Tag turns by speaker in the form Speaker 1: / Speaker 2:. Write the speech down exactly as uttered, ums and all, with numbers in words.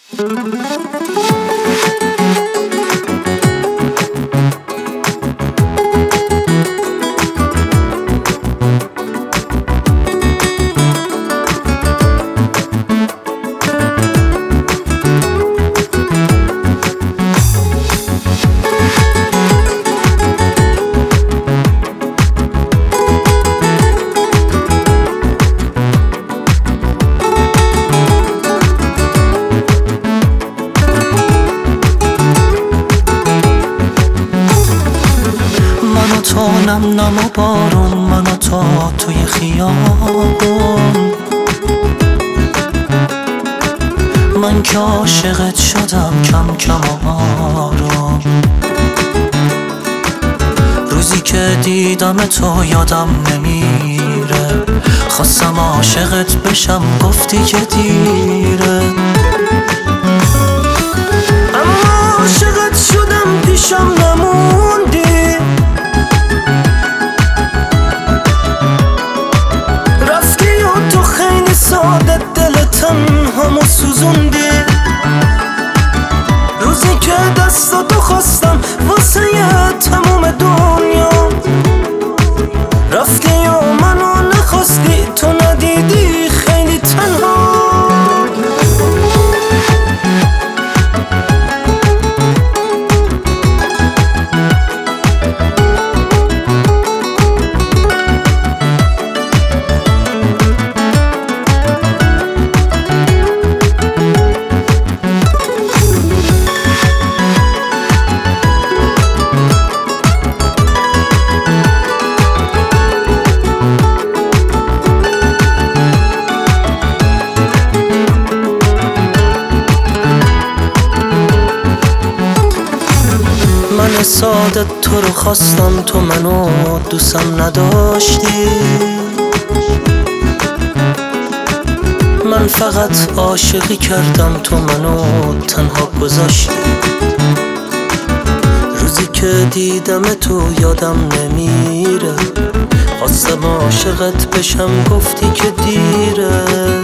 Speaker 1: تو نم نم و بارون، من و تو توی خیابون. من که عاشقت شدم کم کم و آروم. روزی که دیدم تو یادم نمیره، خواستم عاشقت بشم گفتی که دیره. اما عاشقت شدم پیشم نموندی، ساده دل تنهامو سوزوندی. روزی که دستاتو خواستم واسه تموم دنیا، رفتی و منو نخواستی، تو ندیدی خیلی تنها. من ساده تو رو خواستم، تو منو دوستم نداشتی. من فقط عاشقی کردم، تو منو تنها گذاشتی. روزی که دیدم تو یادم نمیره، خواستم عاشقت بشم گفتی که دیره.